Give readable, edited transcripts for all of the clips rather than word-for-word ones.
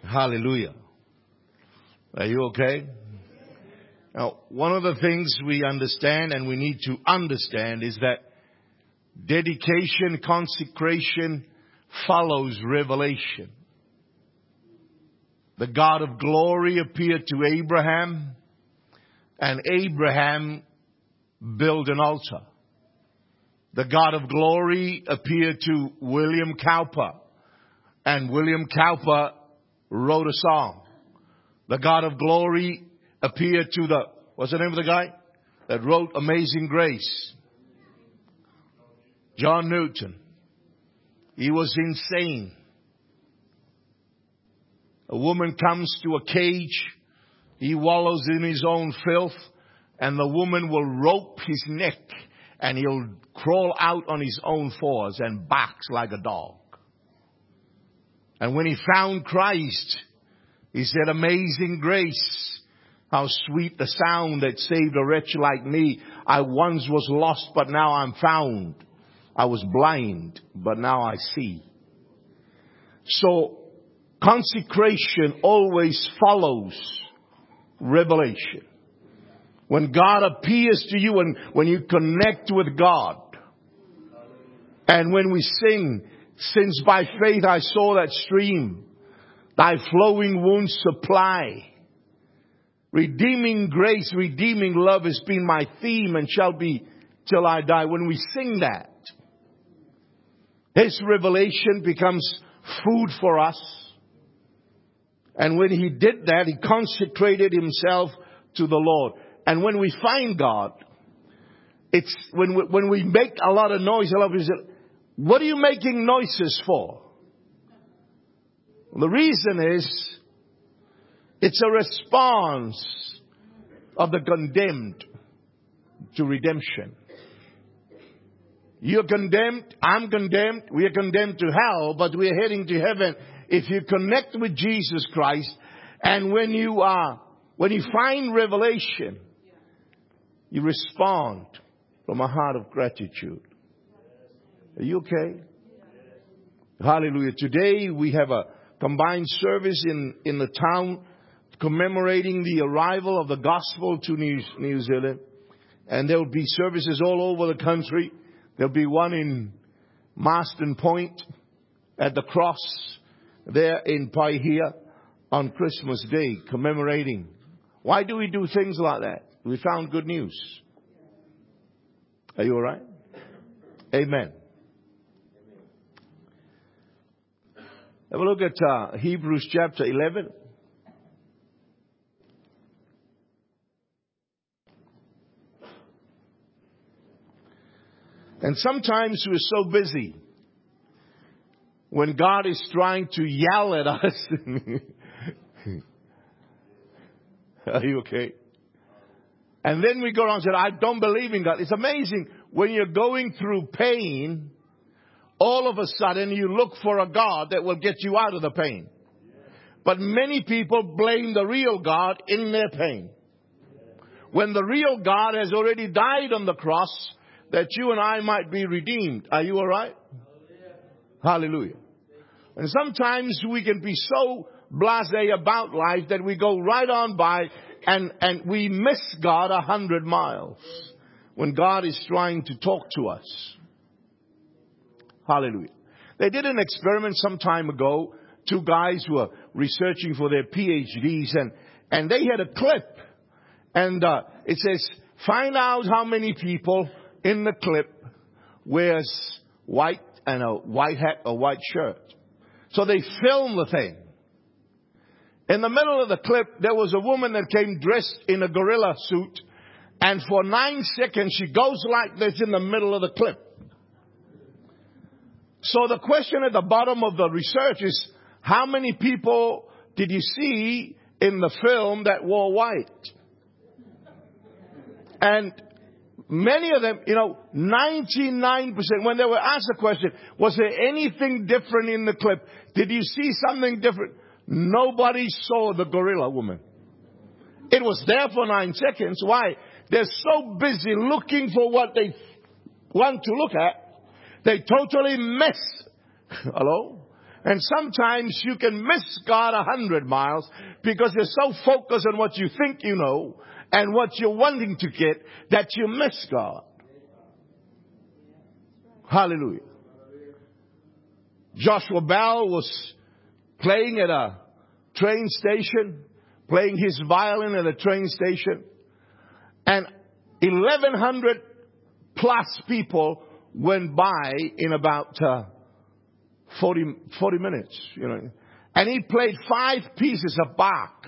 Hallelujah. Are you okay? Now, one of the things we understand and we need to understand is that dedication, consecration follows revelation. The God of glory appeared to Abraham, and Abraham built an altar. The God of glory appeared to William Cowper, and William Cowper wrote a song. The God of glory appeared to what's the name of the guy that wrote Amazing Grace? John Newton. He was insane. A woman comes to a cage. He wallows in his own filth, and the woman will rope his neck, and he'll crawl out on his own fours and barks like a dog. And when he found Christ, he said, "Amazing grace, how sweet the sound that saved a wretch like me. I once was lost, but now I'm found. I was blind, but now I see." So, consecration always follows revelation. When God appears to you and when you connect with God, and when we sing, "Since by faith I saw that stream, thy flowing wounds supply. Redeeming grace, redeeming love has been my theme and shall be till I die." When we sing that, His revelation becomes food for us. And when He did that, He consecrated Himself to the Lord. And when we find God, it's when we make a lot of noise, a lot of people say, "What are you making noises for?" The reason is, it's a response of the condemned to redemption. You're condemned, I'm condemned, we are condemned to hell, but we are heading to heaven if you connect with Jesus Christ. And when you find revelation, you respond from a heart of gratitude. Are you okay? Hallelujah. Today we have a combined service in the town commemorating the arrival of the gospel to New Zealand. And there will be services all over the country. There'll be one in Marston Point at the cross there in Paihia on Christmas Day commemorating. Why do we do things like that? We found good news. Are you all right? Amen. Have a look at Hebrews chapter 11. And sometimes we're so busy when God is trying to yell at us. Are you okay? And then we go around and say, "I don't believe in God." It's amazing when you're going through pain, all of a sudden you look for a God that will get you out of the pain. But many people blame the real God in their pain, when the real God has already died on the cross that you and I might be redeemed. Are you all right? Hallelujah. And sometimes we can be so blasé about life that we go right on by and we miss God 100 miles when God is trying to talk to us. Hallelujah. They did an experiment some time ago. Two guys were researching for their PhDs and they had a clip. And it says, find out how many people in the clip wears white and a white hat or white shirt. So they filmed the thing. In the middle of the clip, there was a woman that came dressed in a gorilla suit. And for 9 seconds, she goes like this in the middle of the clip. So the question at the bottom of the research is, how many people did you see in the film that wore white? And many of them, 99%, when they were asked the question, was there anything different in the clip? Did you see something different? Nobody saw the gorilla woman. It was there for 9 seconds. Why? They're so busy looking for what they want to look at. They totally miss. Hello? And sometimes you can miss God 100 miles because you're so focused on what you think you know and what you're wanting to get that you miss God. Hallelujah. Joshua Bell was playing at a train station, playing his violin at a train station, and 1,100 plus people went by in about 40 minutes, you know. And he played 5 pieces of Bach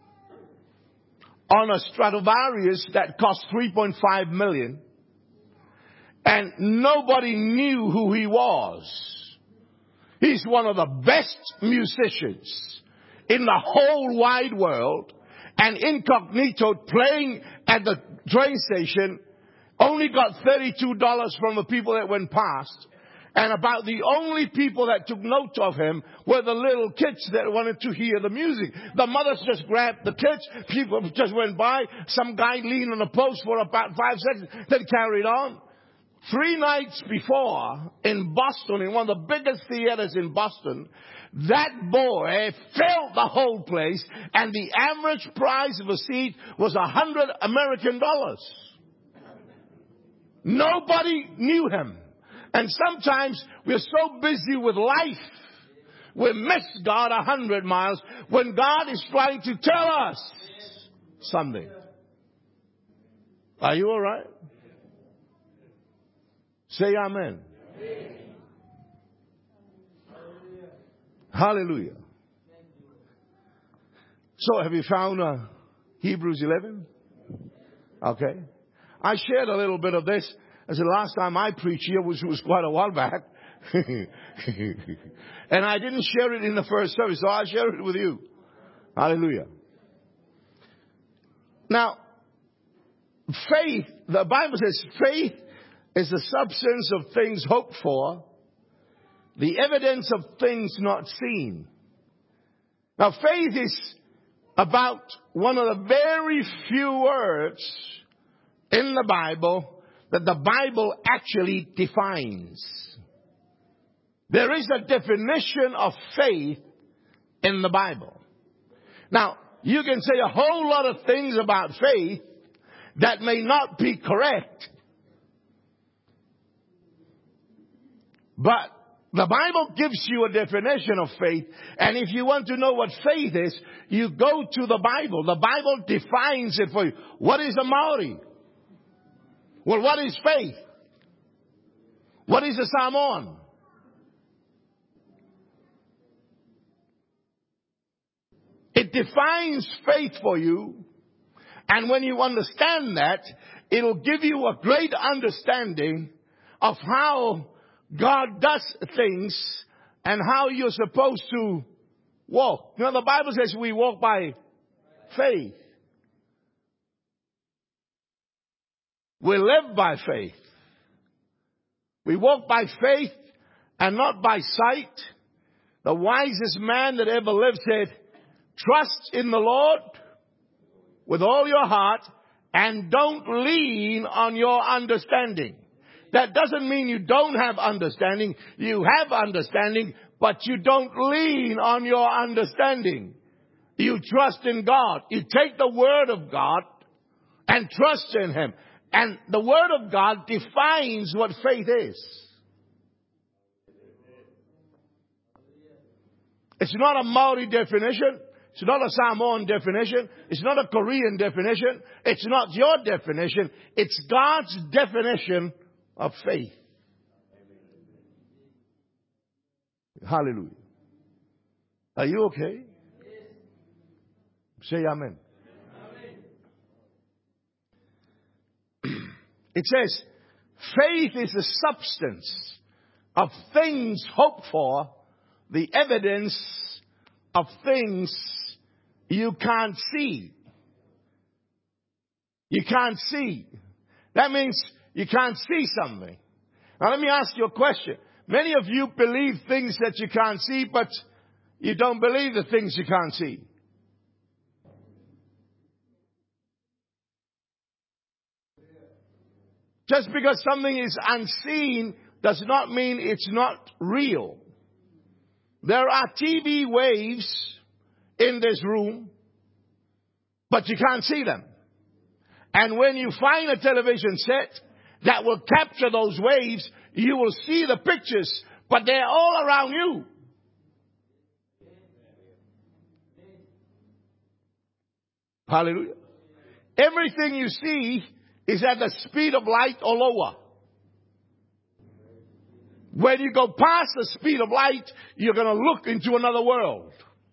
on a Stradivarius that cost $3.5 million. And nobody knew who he was. He's one of the best musicians in the whole wide world. And incognito, playing at the train station, only got $32 from the people that went past. And about the only people that took note of him were the little kids that wanted to hear the music. The mothers just grabbed the kids. People just went by. Some guy leaned on a post for about 5 seconds, then carried on. 3 nights before, in Boston, in one of the biggest theaters in Boston, that boy filled the whole place, and the average price of a seat was $100 American. Nobody knew him. And sometimes we're so busy with life, we miss God 100 miles when God is trying to tell us something. Are you all right? Say amen. Hallelujah. So have you found Hebrews 11? Okay. I shared a little bit of this. As the last time I preached here was quite a while back. And I didn't share it in the first service, so I'll share it with you. Hallelujah. Now, faith, the Bible says faith is the substance of things hoped for, the evidence of things not seen. Now, faith is about one of the very few words in the Bible that the Bible actually defines. There is a definition of faith in the Bible. Now, you can say a whole lot of things about faith that may not be correct. But the Bible gives you a definition of faith. And if you want to know what faith is, you go to the Bible. The Bible defines it for you. What is a Maori? Well, what is faith? What is a Samoan? It defines faith for you. And when you understand that, it'll give you a great understanding of how God does things and how you're supposed to walk. You know, the Bible says we walk by faith. We live by faith. We walk by faith and not by sight. The wisest man that ever lived said, trust in the Lord with all your heart and don't lean on your understanding. That doesn't mean you don't have understanding. You have understanding, but you don't lean on your understanding. You trust in God. You take the Word of God and trust in Him. And the Word of God defines what faith is. It's not a Maori definition. It's not a Samoan definition. It's not a Korean definition. It's not your definition. It's God's definition of faith. Hallelujah. Are you okay? Say amen. It says, faith is the substance of things hoped for, the evidence of things you can't see. You can't see. That means you can't see something. Now let me ask you a question. Many of you believe things that you can't see, but you don't believe the things you can't see. Just because something is unseen does not mean it's not real. There are TV waves in this room, but you can't see them. And when you find a television set that will capture those waves, you will see the pictures, but they're all around you. Hallelujah. Everything you see is at the speed of light or lower. When you go past the speed of light, you're going to look into another world.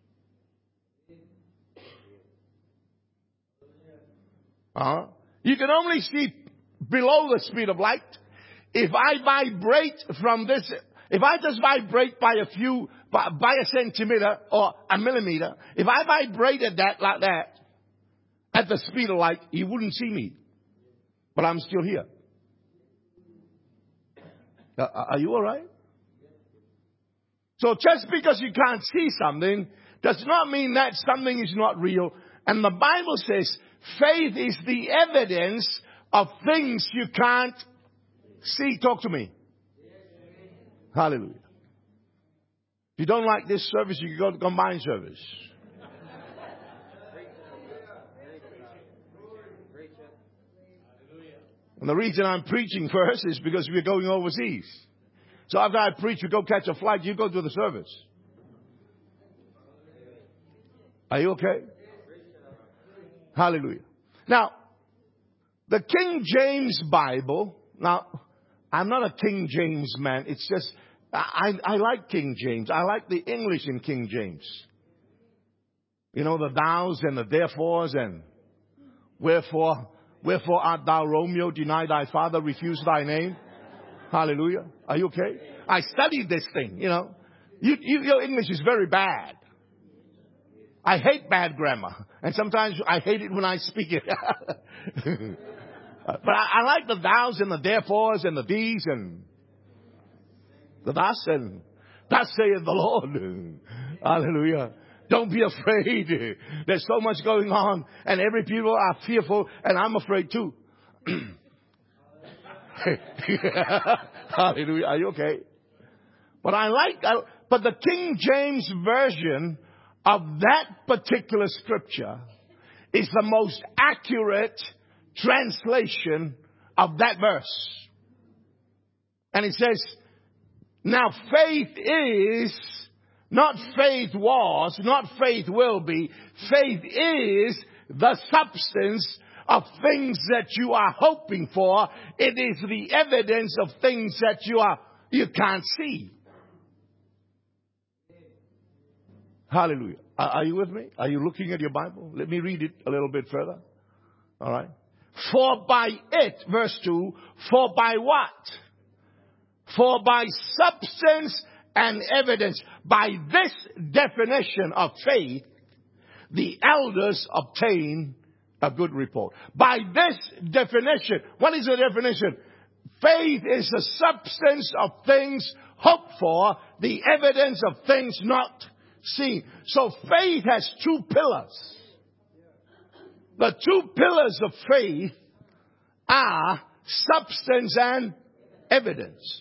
You can only see below the speed of light. If I vibrate from this, if I just vibrate by a centimeter or a millimeter, if I vibrated that like that at the speed of light, you wouldn't see me. But I'm still here. Are you all right? So just because you can't see something does not mean that something is not real. And the Bible says faith is the evidence of things you can't see. Talk to me. Hallelujah. If you don't like this service, you can go to combined service. And the reason I'm preaching first is because we're going overseas. So after I preach, you go catch a flight, you go to the service. Are you okay? Hallelujah. Now, the King James Bible, now, I'm not a King James man. It's just, I like King James. I like the English in King James. You know, the thous and the therefores and wherefore art thou Romeo, deny thy father, refuse thy name. Hallelujah. Are you okay? I studied this thing, you know. Your English is very bad. I hate bad grammar. And sometimes I hate it when I speak it. But I like the thous and the therefores and the these and the thus and thus saith the Lord. Hallelujah. Don't be afraid. There's so much going on and every people are fearful and I'm afraid too. Hallelujah. Are you okay? But the King James Version of that particular scripture is the most accurate translation of that verse. And it says, now faith is, not faith was, not faith will be, faith is the substance of things that you are hoping for. It is the evidence of things that you can't see. Hallelujah. Are you with me? Are you looking at your Bible? Let me read it a little bit further. All right. For by it, verse 2, for by what? For by substance and evidence. By this definition of faith, the elders obtain a good report. By this definition, what is the definition? Faith is the substance of things hoped for, the evidence of things not seen. So faith has two pillars. The two pillars of faith are substance and evidence.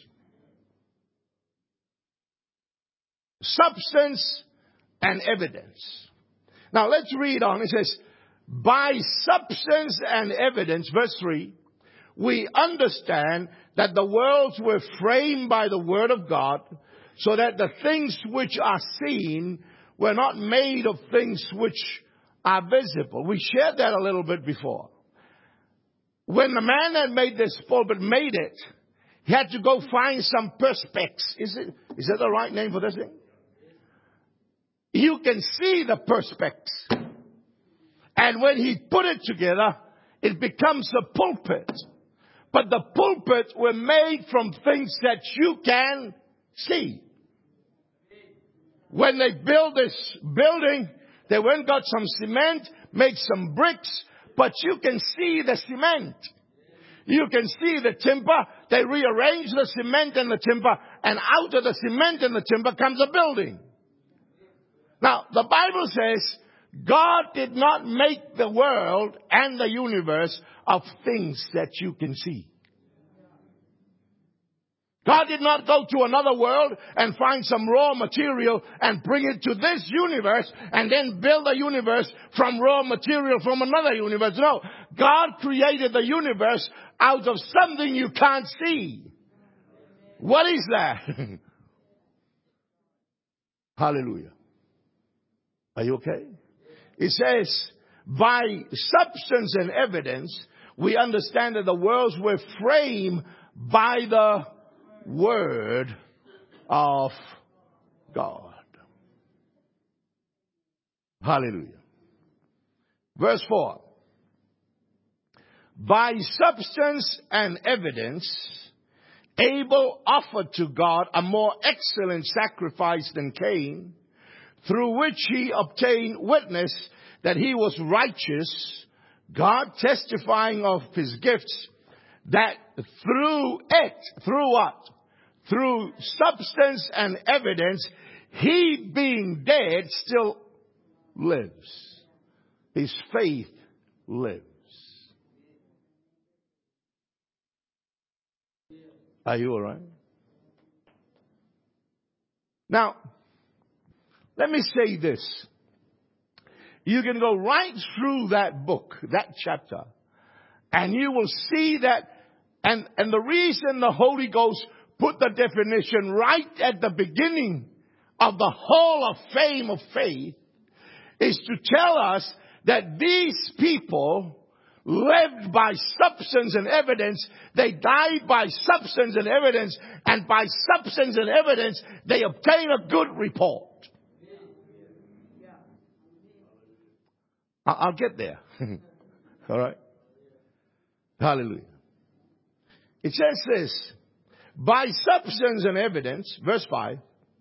Substance and evidence. Now let's read on. It says, by substance and evidence, verse 3, we understand that the worlds were framed by the word of God, so that the things which are seen were not made of things which are visible. We shared that a little bit before. When the man that made this pulpit made it, he had to go find some perspex. Is that the right name for this thing? You can see the perspex. And when he put it together, it becomes a pulpit. But the pulpit were made from things that you can see. When they build this building, they went and got some cement, made some bricks, but you can see the cement. You can see the timber. They rearrange the cement and the timber, and out of the cement and the timber comes a building. Now, the Bible says God did not make the world and the universe of things that you can see. God did not go to another world and find some raw material and bring it to this universe and then build a universe from raw material from another universe. No. God created the universe out of something you can't see. What is that? Hallelujah. Are you okay? It says, by substance and evidence, we understand that the worlds were framed by the Word of God. Hallelujah. Verse 4. By substance and evidence, Abel offered to God a more excellent sacrifice than Cain, through which he obtained witness that he was righteous, God testifying of his gifts, that through it, through what? Through substance and evidence, he being dead still lives. His faith lives. Are you all right? Now, let me say this. You can go right through that book, that chapter, and you will see that, and the reason the Holy Ghost put the definition right at the beginning of the Hall of Fame of faith is to tell us that these people lived by substance and evidence. They died by substance and evidence, and by substance and evidence, they obtained a good report. I'll get there. All right. Hallelujah. It says this, by substance and evidence, verse 5,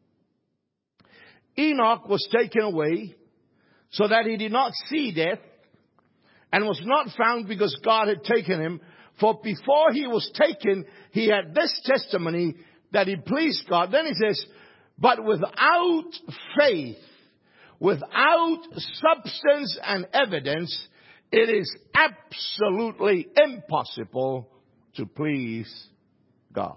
Enoch was taken away so that he did not see death, and was not found because God had taken him. For before he was taken, he had this testimony that he pleased God. Then he says, but without faith, without substance and evidence, it is absolutely impossible to please God.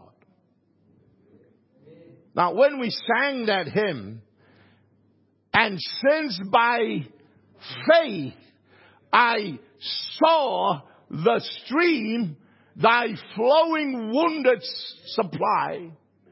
Now, when we sang that hymn, and since by faith I saw the stream, thy flowing wounded supply.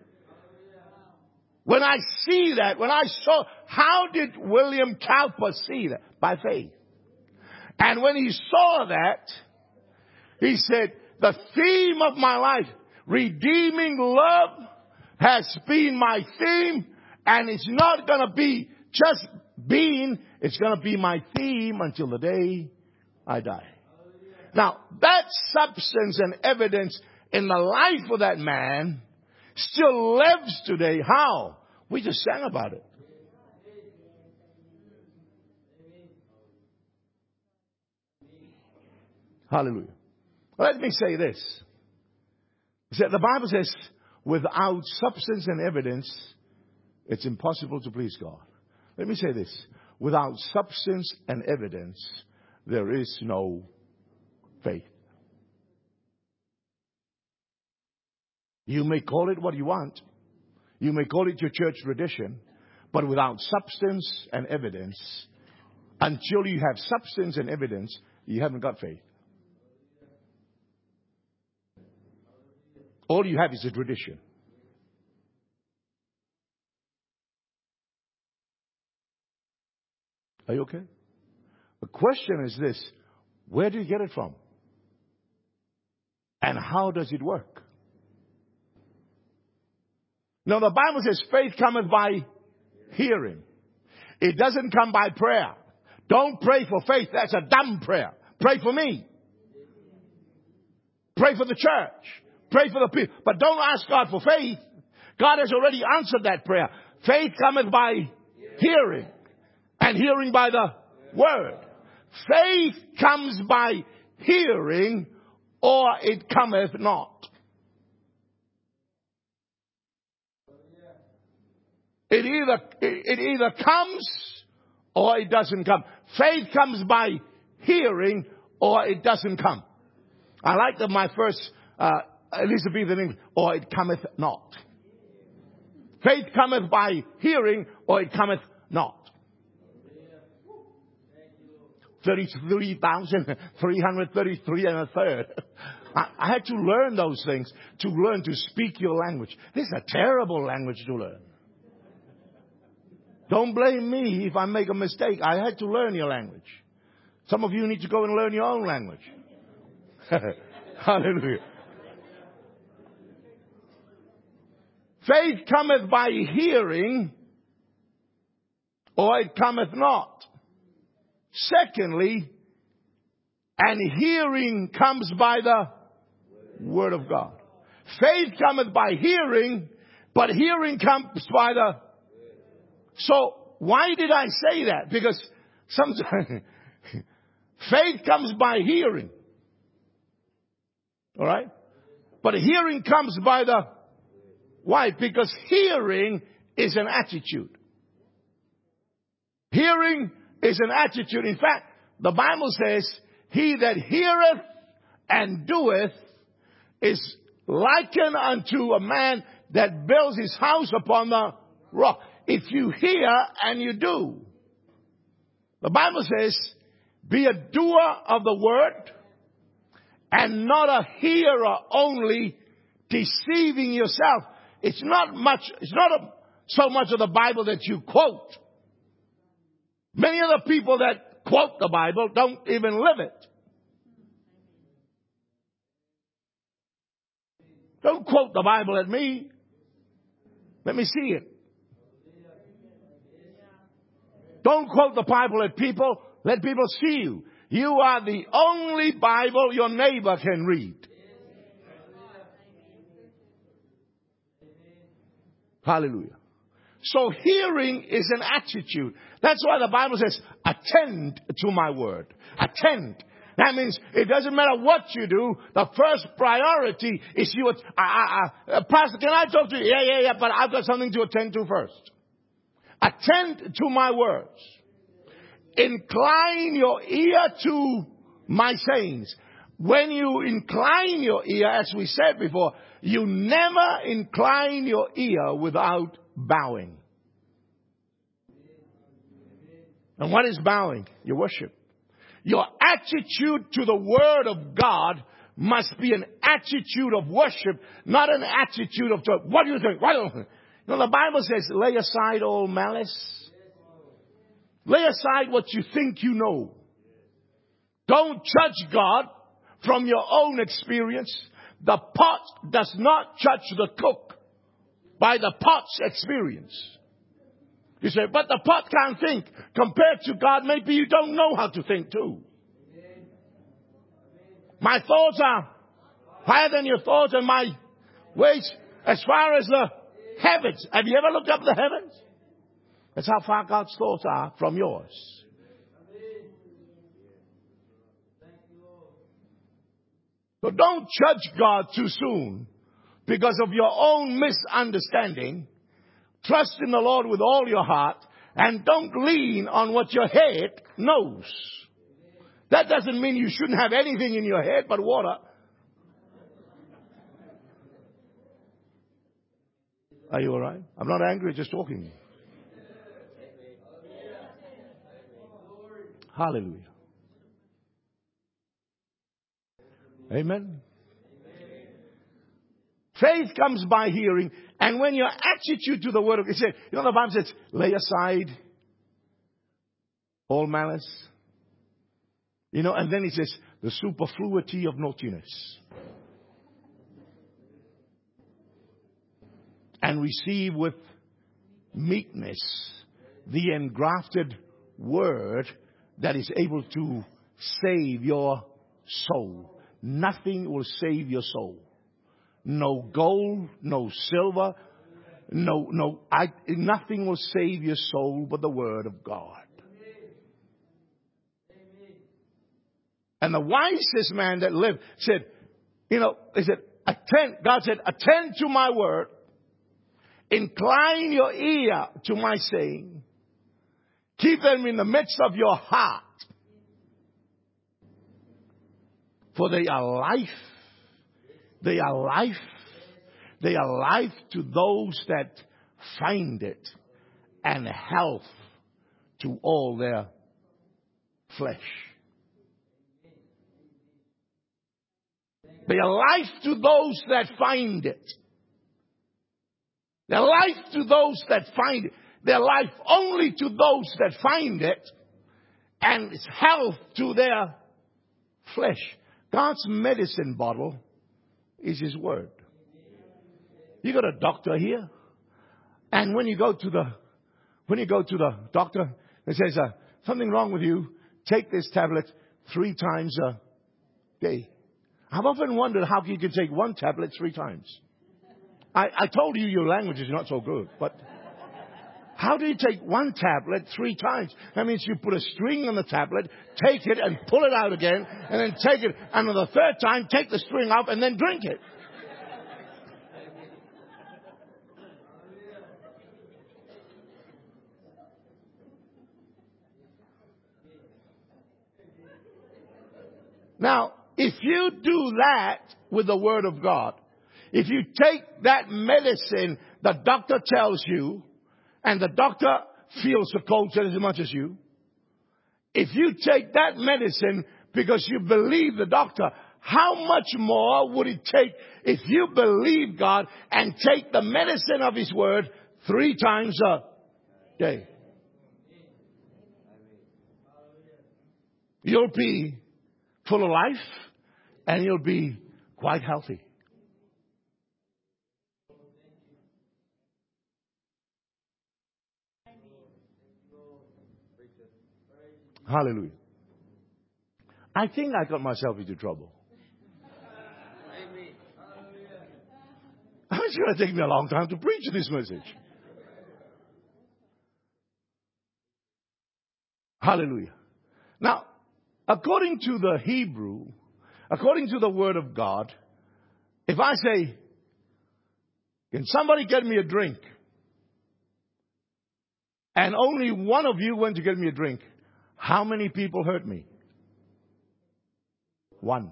When I see that, when I saw, how did William Cowper see that? By faith. And when he saw that, he said, the theme of my life, redeeming love, has been my theme, and it's not going to be just being, it's going to be my theme until the day I die. Now, that substance and evidence in the life of that man still lives today. How? We just sang about it. Hallelujah. Let me say this. The Bible says, without substance and evidence, it's impossible to please God. Let me say this. Without substance and evidence, there is no faith. You may call it what you want. You may call it your church tradition. But without substance and evidence, until you have substance and evidence, you haven't got faith. All you have is a tradition. Are you okay? The question is this: where do you get it from? And how does it work? Now, the Bible says faith cometh by hearing. It doesn't come by prayer. Don't pray for faith. That's a dumb prayer. Pray for me. Pray for the church. Pray for the people. But don't ask God for faith. God has already answered that prayer. Faith cometh by hearing. And hearing by the word. Faith comes by hearing, or it cometh not. It either comes or it doesn't come. Faith comes by hearing or it doesn't come. I like my first Elizabethan English, or it cometh not. Faith cometh by hearing, or it cometh not. 33,333 and a third. I had to learn those things to learn to speak your language. This is a terrible language to learn. Don't blame me if I make a mistake. I had to learn your language. Some of you need to go and learn your own language. Hallelujah. Faith cometh by hearing, or it cometh not. Secondly, and hearing comes by the word of God. Faith cometh by hearing, but hearing comes by the... So, why did I say that? Because sometimes faith comes by hearing. Alright? But hearing comes by the... Why? Because hearing is an attitude. Hearing is an attitude. In fact, the Bible says, he that heareth and doeth is likened unto a man that builds his house upon the rock. If you hear and you do. The Bible says, be a doer of the word and not a hearer only, deceiving yourself. It's not so much of the Bible that you quote. Many of the people that quote the Bible don't even live it. Don't quote the Bible at me. Let me see it. Don't quote the Bible at people. Let people see you. You are the only Bible your neighbor can read. Hallelujah. So hearing is an attitude. That's why the Bible says, attend to my word. Attend. That means it doesn't matter what you do. The first priority is you. Pastor, can I talk to you? Yeah, but I've got something to attend to first. Attend to my words. Incline your ear to my sayings. When you incline your ear, as we said before, you never incline your ear without bowing. And what is bowing? Your worship. Your attitude to the Word of God must be an attitude of worship, not an attitude of, what do you think? Why don't you? You know, the Bible says, lay aside all malice. Lay aside what you think you know. Don't judge God from your own experience. The pot does not judge the cook by the pot's experience. You say, but the pot can't think. Compared to God, maybe you don't know how to think too. My thoughts are higher than your thoughts, and my ways as far as the heavens. Have you ever looked up the heavens? That's how far God's thoughts are from yours. So don't judge God too soon because of your own misunderstanding. Trust in the Lord with all your heart and don't lean on what your head knows. That doesn't mean you shouldn't have anything in your head but water. Are you all right? I'm not angry, just talking. Hallelujah. Amen. Faith comes by hearing, and when your attitude to the word of God, you know the Bible says, lay aside all malice. You know, and then it says, the superfluity of naughtiness. And receive with meekness the engrafted word that is able to save your soul. Nothing will save your soul. No gold, no silver, nothing will save your soul but the word of God. And the wisest man that lived said, he said, God said, attend to my word. Incline your ear to my saying. Keep them in the midst of your heart. For they are life. They are life. They are life to those that find it, and health to all their flesh. They are life to those that find it. They're life to those that find it. They're life only to those that find it, and it's health to their flesh. God's medicine bottle is His Word. You got a doctor here, and when you go to the doctor, it says something wrong with you. Take this tablet 3 times a day. I've often wondered how you can take one tablet 3 times. I told you your language is not so good, but how do you take one tablet 3 times? That means you put a string on the tablet, take it and pull it out again, and then take it, and on the 3rd time, take the string off and then drink it. Now, if you do that with the Word of God, if you take that medicine the doctor tells you, and the doctor feels the cold just as much as you, if you take that medicine because you believe the doctor, how much more would it take if you believe God and take the medicine of His Word 3 times a day? You'll be full of life, and you'll be quite healthy. Hallelujah. I think I got myself into trouble. It's going to take me a long time to preach this message. Hallelujah. Now, according to the Hebrew, according to the Word of God, if I say, can somebody get me a drink? And only one of you went to get me a drink. How many people heard me? One.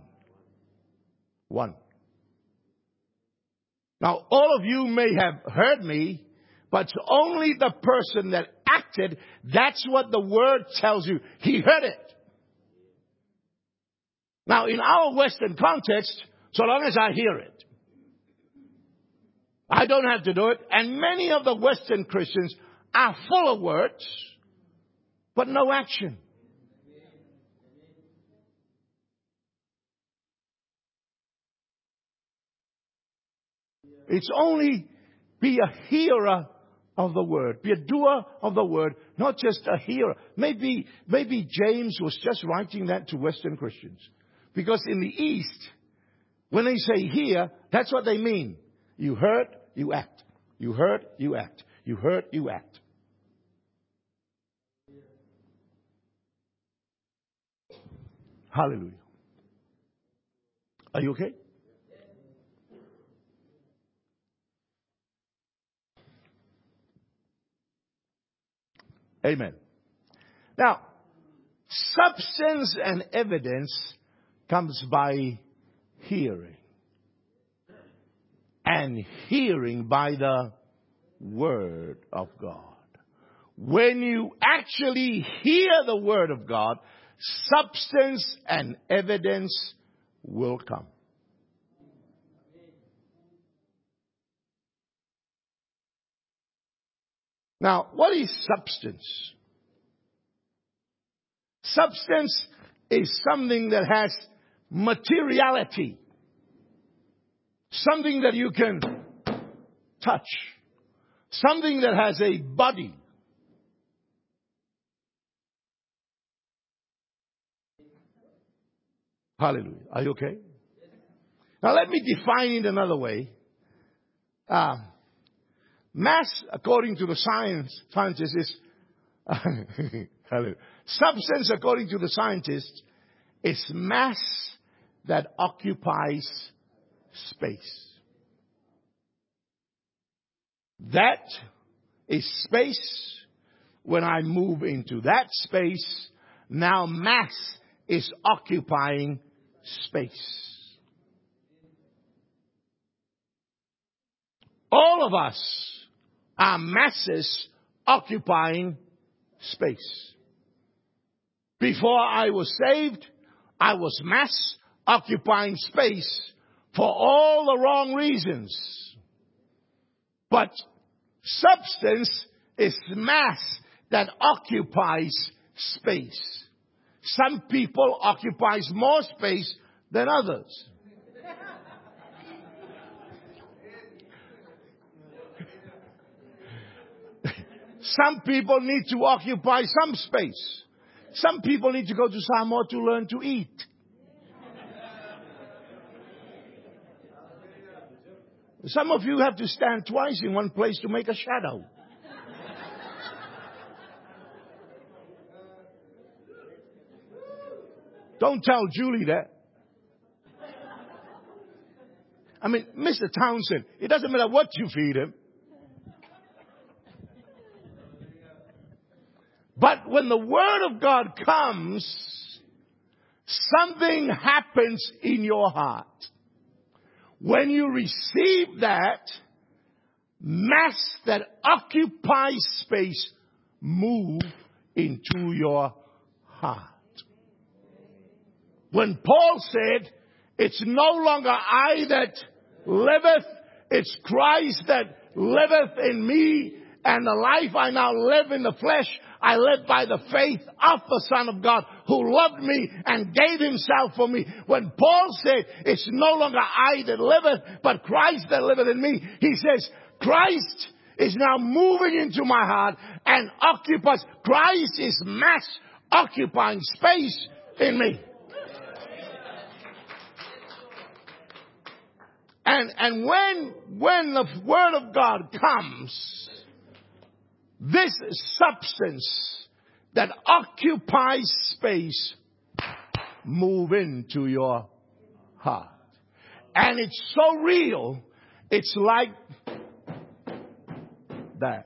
Now, all of you may have heard me, but only the person that acted, that's what the Word tells you. He heard it. Now, in our Western context, so long as I hear it, I don't have to do it. And many of the Western Christians are full of words, but no action. It's only be a hearer of the Word. Be a doer of the Word, not just a hearer. Maybe James was just writing that to Western Christians. Because in the East, when they say hear, that's what they mean. You heard, you act. You heard, you act. You heard, you act. Hallelujah. Are you okay? Amen. Now, substance and evidence comes by hearing. And hearing by the Word of God. When you actually hear the Word of God, substance and evidence will come. Now, what is substance? Substance is something that has materiality. Something that you can touch. Something that has a body. Hallelujah. Are you okay? Now let me define it another way. Mass, according to the scientists, is substance, according to the scientists, is mass that occupies space. That is space. When I move into that space, now mass is occupying space. All of us are masses occupying space. Before I was saved, I was mass occupying space for all the wrong reasons. But substance is mass that occupies space. Some people occupies more space than others. Some people need to occupy some space. Some people need to go to Samoa to learn to eat. Some of you have to stand twice in one place to make a shadow. Don't tell Julie that. I mean, Mr. Townsend, it doesn't matter what you feed him. But when the Word of God comes, something happens in your heart. When you receive that, mass that occupies space move into your heart. When Paul said, it's no longer I that liveth, it's Christ that liveth in me, and the life I now live in the flesh, I live by the faith of the Son of God who loved me and gave himself for me. When Paul said, it's no longer I that liveth, but Christ that liveth in me, he says, Christ is now moving into my heart and occupies. Christ is mass occupying space in me. And when the Word of God comes, this substance that occupies space move into your heart. And it's so real, it's like that.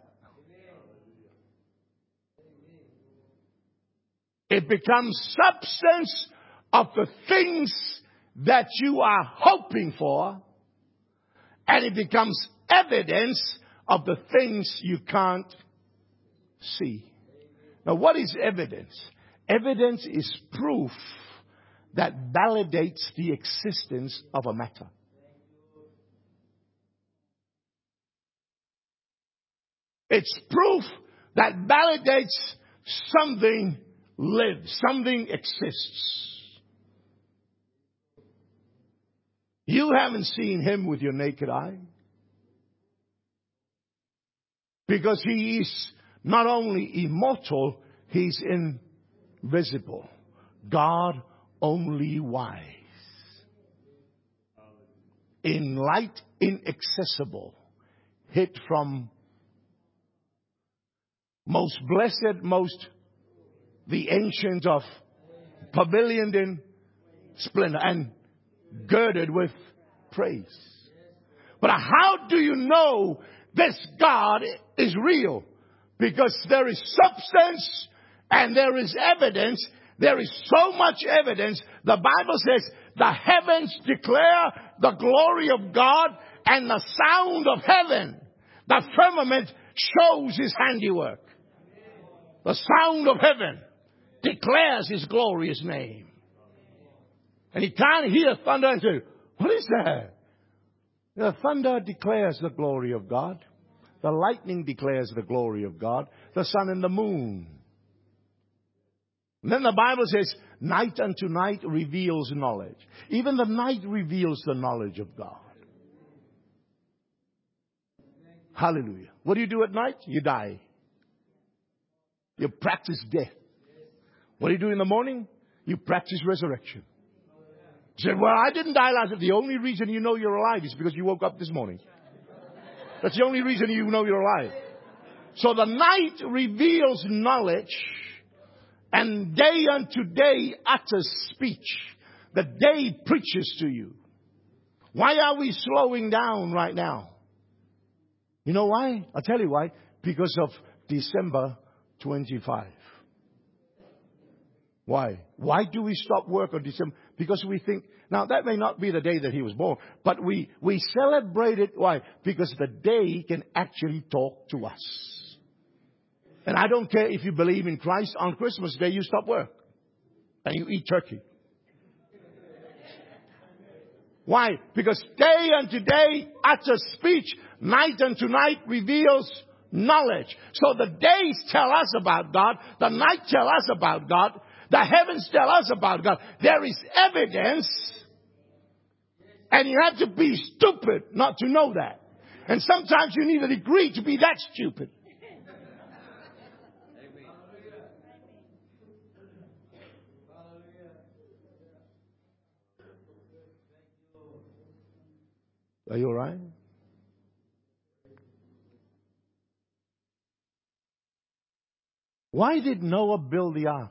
It becomes substance of the things that you are hoping for, and it becomes evidence of the things you can't see. Now, what is evidence? Evidence is proof that validates the existence of a matter. It's proof that validates something lives, something exists. You haven't seen him with your naked eye. Because he is not only immortal, he's invisible. God only wise. In light inaccessible. Hid from most blessed, most the ancient of pavilioned in splendor and girded with praise. But how do you know this God is real? Because there is substance and there is evidence. There is so much evidence. The Bible says the heavens declare the glory of God, and the sound of heaven, the firmament, shows his handiwork. The sound of heaven declares his glorious name. And he can't hear thunder and say, what is that? The thunder declares the glory of God. The lightning declares the glory of God. The sun and the moon. And then the Bible says, night unto night reveals knowledge. Even the night reveals the knowledge of God. Hallelujah. What do you do at night? You die. You practice death. What do you do in the morning? You practice resurrection. You say, well, I didn't die last night. The only reason you know you're alive is because you woke up this morning. That's the only reason you know you're alive. So the night reveals knowledge, and day unto day utters speech. The day preaches to you. Why are we slowing down right now? You know why? I'll tell you why. Because of December 25. Why? Why do we stop work on December? Because we think, now that may not be the day that he was born, but we celebrate it. Why? Because the day can actually talk to us. And I don't care if you believe in Christ, on Christmas Day you stop work and you eat turkey. Why? Because day unto day utters speech, night unto night reveals knowledge. So the days tell us about God, the night tell us about God, the heavens tell us about God. There is evidence, and you have to be stupid not to know that. And sometimes you need a degree to be that stupid. Are you all right? Why did Noah build the ark?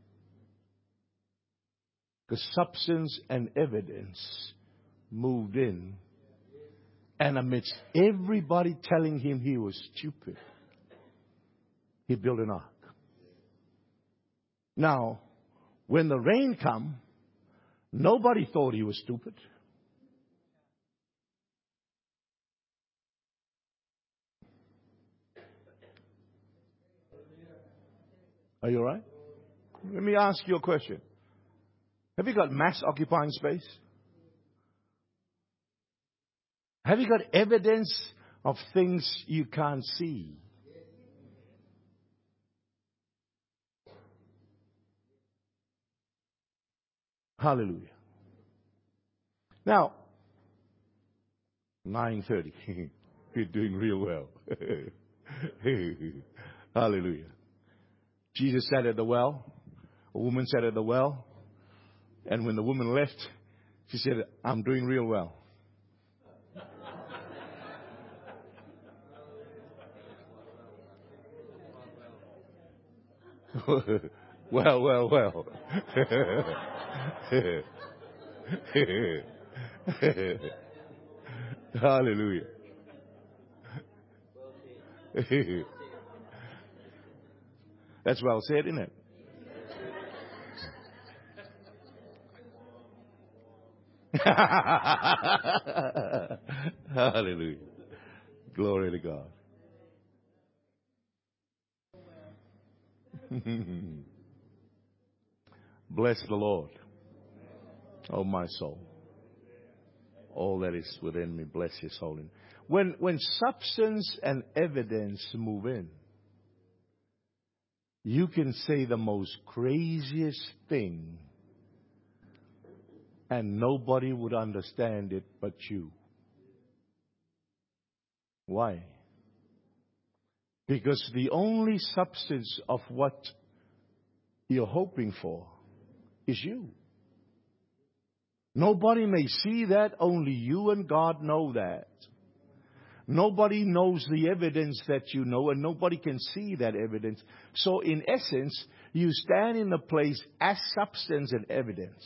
Because substance and evidence moved in. And amidst everybody telling him he was stupid, he built an ark. Now, when the rain came, nobody thought he was stupid. Are you all right? Let me ask you a question. Have you got mass occupying space? Have you got evidence of things you can't see? Hallelujah. Now, 9:30. You're doing real well. Hallelujah. Jesus sat at the well. A woman sat at the well. And when the woman left, she said, I'm doing real well. Well. Hallelujah. That's well said, isn't it? Hallelujah. Glory to God. Bless the Lord, oh my soul. All that is within me, bless His holy name. When substance and evidence move in, you can say the most craziest thing and nobody would understand it but you. Why? Because the only substance of what you're hoping for is you. Nobody may see that, only you and God know that. Nobody knows the evidence that you know, and nobody can see that evidence. So in essence, you stand in a place as substance and evidence.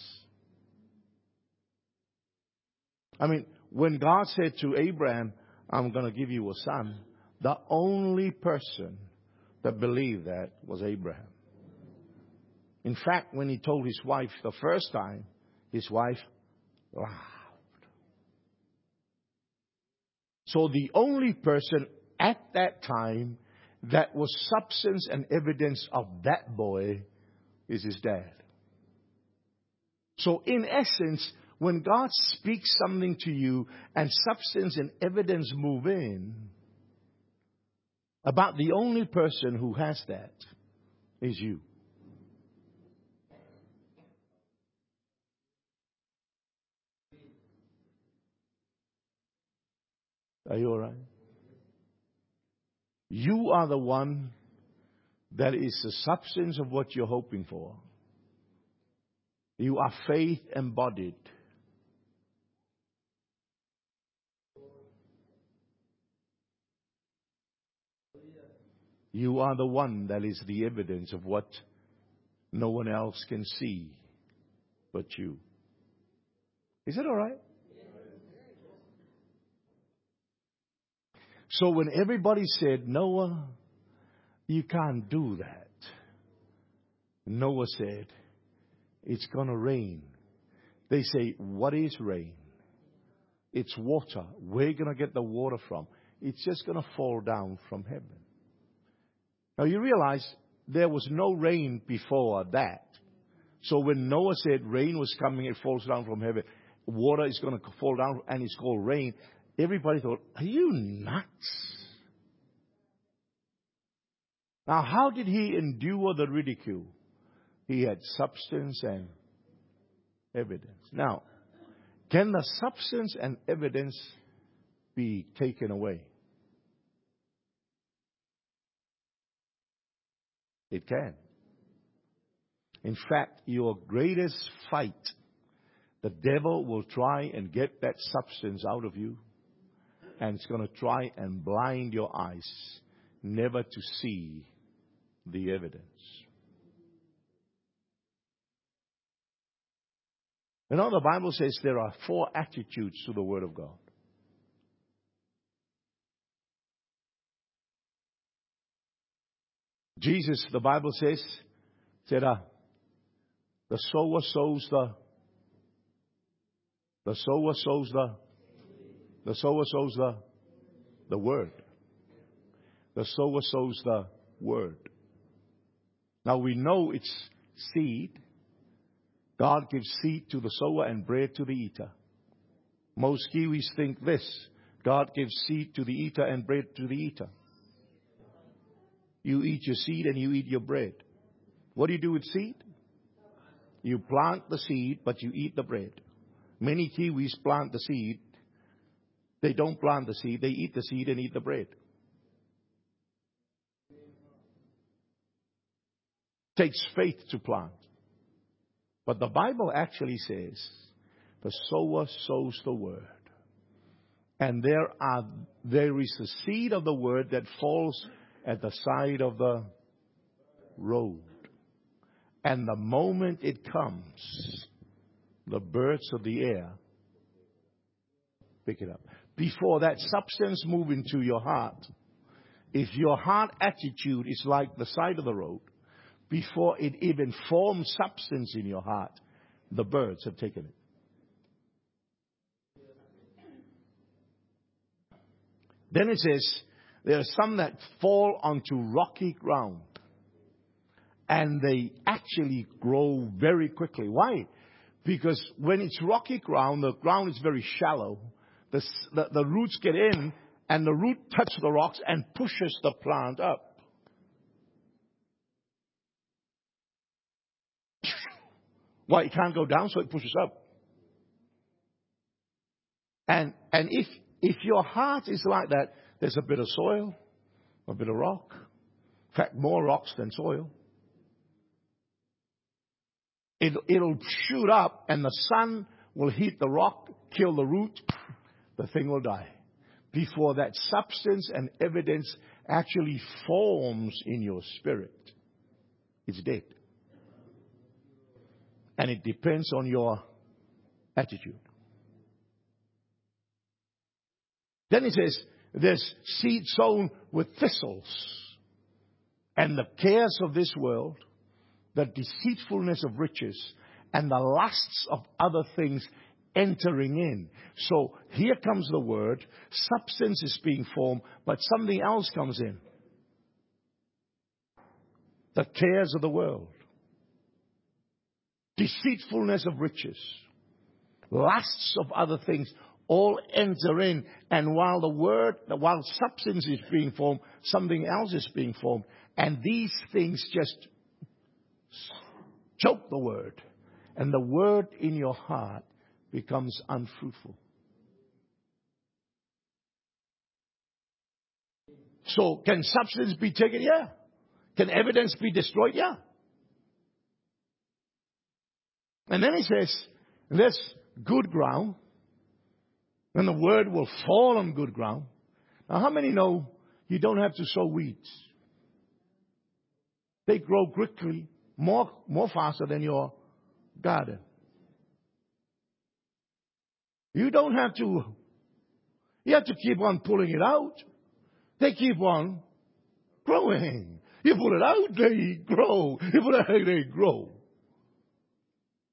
I mean, when God said to Abraham, I'm going to give you a son, the only person that believed that was Abraham. In fact, when he told his wife the first time, his wife laughed. So the only person at that time that was substance and evidence of that boy is his dad. So in essence, when God speaks something to you and substance and evidence move in, about the only person who has that is you. Are you all right? You are the one that is the substance of what you're hoping for. You are faith embodied. You are the one that is the evidence of what no one else can see but you. Is it all right? So when everybody said, Noah, you can't do that, Noah said, it's going to rain. They say, what is rain? It's water. Where are you going to get the water from? It's just going to fall down from heaven. Now you realize there was no rain before that. So when Noah said rain was coming, it falls down from heaven. Water is going to fall down and it's called rain. Everybody thought, are you nuts? Now how did he endure the ridicule? He had substance and evidence. Now, can the substance and evidence be taken away? It can. In fact, your greatest fight, the devil will try and get that substance out of you, and it's going to try and blind your eyes, never to see the evidence. You know, the Bible says there are 4 attitudes to the Word of God. Jesus, the Bible said, the sower sows the word. The sower sows the word. Now we know it's seed. God gives seed to the sower and bread to the eater. Most Kiwis think this: God gives seed to the eater and bread to the eater. You eat your seed and you eat your bread. What do you do with seed? You plant the seed, but you eat the bread. Many Kiwis plant the seed. They don't plant the seed. They eat the seed and eat the bread. Takes faith to plant. But the Bible actually says the sower sows the word. And there is a seed of the word that falls at the side of the road. And the moment it comes, the birds of the air pick it up. Before that substance moves into your heart, if your heart attitude is like the side of the road, before it even forms substance in your heart, the birds have taken it. Then it says, there are some that fall onto rocky ground. And they actually grow very quickly. Why? Because when it's rocky ground, the ground is very shallow. The roots get in, and the root touches the rocks and pushes the plant up. Why? It can't go down, so it pushes up. And if your heart is like that, there's a bit of soil, a bit of rock. In fact, more rocks than soil. It'll shoot up, and the sun will hit the rock, kill the root. The thing will die before that substance and evidence actually forms in your spirit. It's dead. And it depends on your attitude. Then it says, there's seed sown with thistles. And the cares of this world, the deceitfulness of riches, and the lusts of other things entering in. So here comes the word. Substance is being formed, but something else comes in. The cares of the world. Deceitfulness of riches. Lusts of other things all enter in. And while substance is being formed, something else is being formed. And these things just choke the word. And the word in your heart becomes unfruitful. So can substance be taken? Yeah. Can evidence be destroyed? Yeah. And then he says, there's good ground. And the word will fall on good ground. Now how many know you don't have to sow weeds? They grow quickly, more faster than your garden. You don't have to. You have to keep on pulling it out. They keep on growing. You pull it out, they grow. You pull it out, they grow.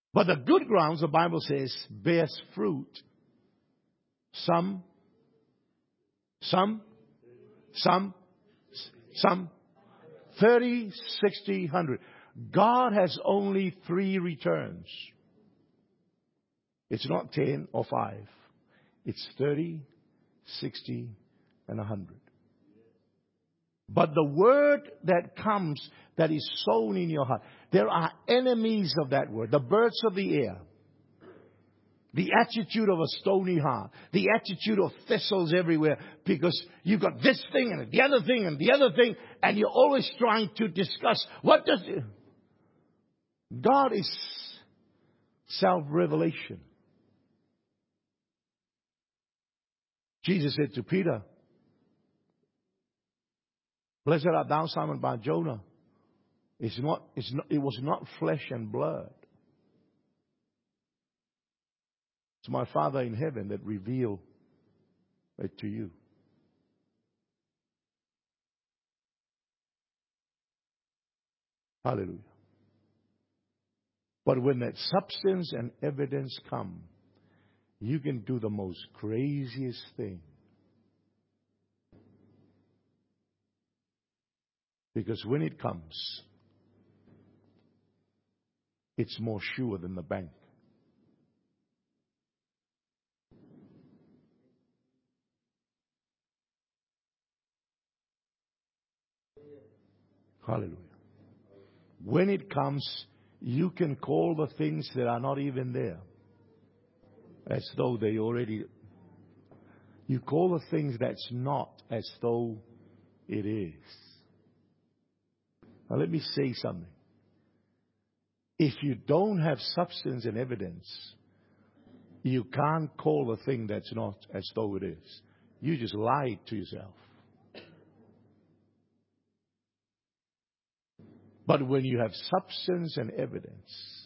But the good grounds, the Bible says, bears fruit. Some, 30, 60, 100. God has only 3 returns. It's not 10 or 5. It's 30, 60, and 100. But the word that comes, that is sown in your heart, there are enemies of that word. The birds of the air. The attitude of a stony heart. The attitude of thistles everywhere. Because you've got this thing and the other thing and the other thing. And you're always trying to discuss. What does it? God is self-revelation. Jesus said to Peter, "Blessed art thou, Simon Bar-Jonah. It was not flesh and blood. It's my Father in heaven that revealed it to you." Hallelujah. But when that substance and evidence come, you can do the most craziest thing. Because when it comes, it's more sure than the bank. Hallelujah. When it comes, you can call the things that are not even there as though they already. You call the things that's not as though it is. Now let me say something. If you don't have substance and evidence, you can't call the thing that's not as though it is. You just lied to yourself. But when you have substance and evidence,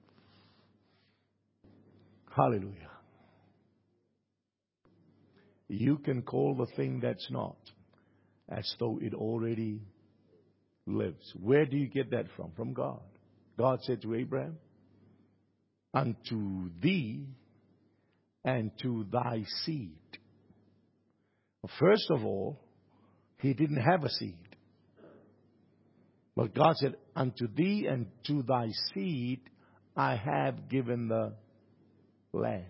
hallelujah, you can call the thing that's not as though it already lives. Where do you get that from? From God. God said to Abraham, "Unto thee and to thy seed." First of all, he didn't have a seed. But God said, "Unto thee and to thy seed I have given the land."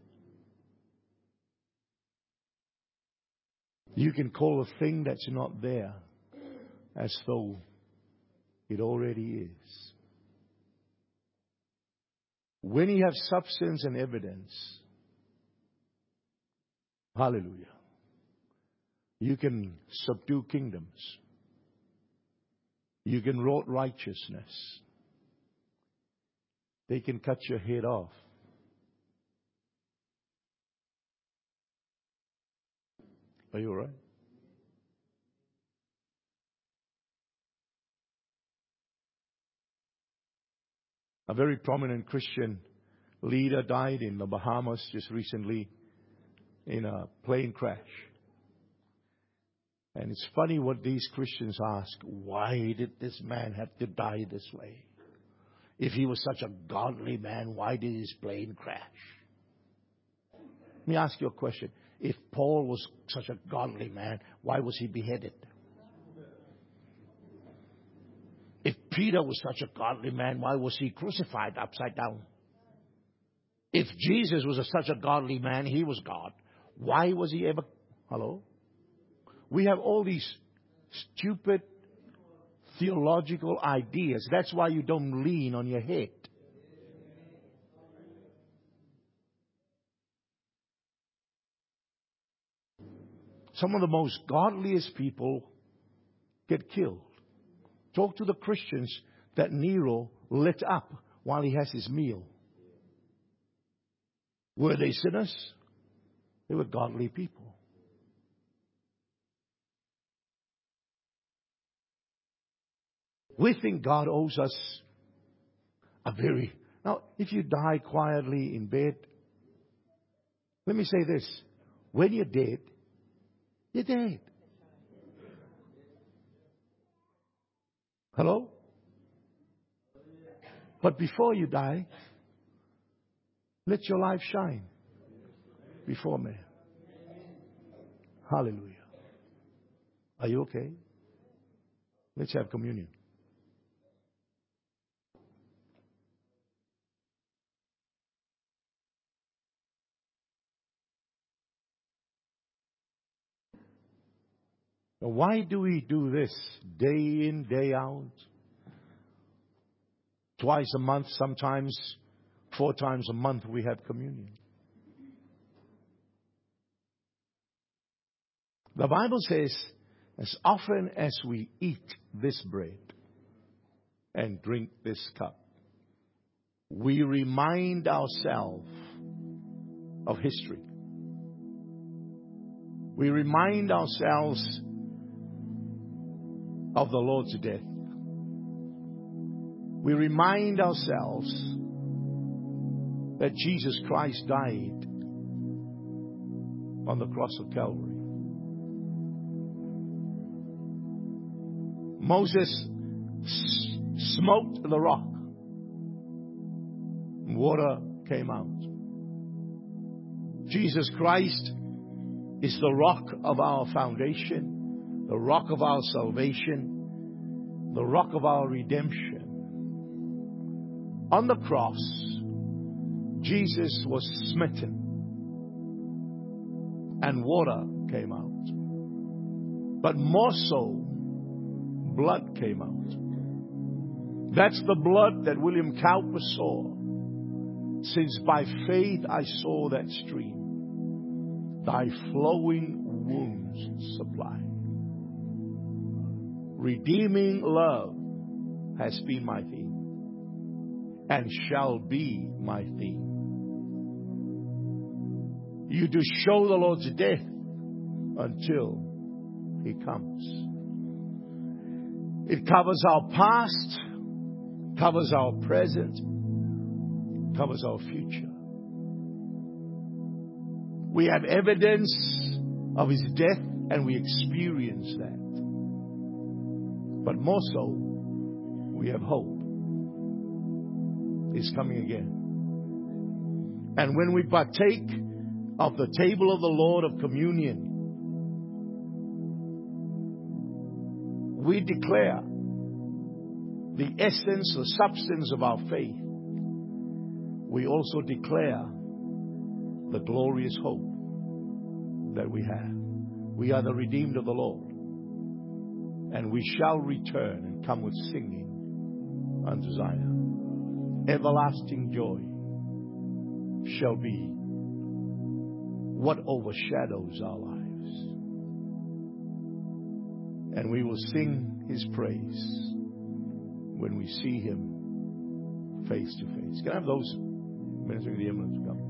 You can call a thing that's not there as though it already is. When you have substance and evidence, hallelujah, you can subdue kingdoms. You can wrought righteousness. They can cut your head off. Are you all right? A very prominent Christian leader died in the Bahamas just recently in a plane crash. And it's funny what these Christians ask. Why did this man have to die this way? If he was such a godly man, why did his plane crash? Let me ask you a question. If Paul was such a godly man, why was he beheaded? If Peter was such a godly man, why was he crucified upside down? If Jesus was such a godly man, he was God. Why was he ever... Hello? We have all these stupid theological ideas. That's why you don't lean on your head. Some of the most godliest people get killed. Talk to the Christians that Nero lit up while he has his meal. Were they sinners? They were godly people. We think God owes us a very... Now, if you die quietly in bed, let me say this. When you're dead, you're dead. Hello? But before you die, Let your life shine before men. Hallelujah. Are you okay? Let's have communion. Now, why do we do this day in, day out? Twice a month, sometimes 4 times a month we have communion. The Bible says, as often as we eat this bread and drink this cup, we remind ourselves of history. We remind ourselves of the Lord's death. We remind ourselves that Jesus Christ died on the cross of Calvary. Moses smote the rock. Water came out. Jesus Christ is the rock of our foundation, the rock of our salvation, the rock of our redemption. On the cross, Jesus was smitten and water came out. But more so, blood came out. That's the blood that William Cowper saw. Since by faith I saw that stream, thy flowing wounds supply. Redeeming love has been my theme and shall be my theme. You do show the Lord's death until He comes. It covers our past, covers our present, covers our future. We have evidence of His death and we experience that. But more so, we have hope. He's coming again. And when we partake of the table of the Lord of communion, we declare the essence, the substance of our faith. We also declare the glorious hope that we have. We are the redeemed of the Lord, and we shall return and come with singing unto Zion. Everlasting joy shall be what overshadows our lives. And we will sing His praise when we see Him face to face. Can I have those ministering the emblems come?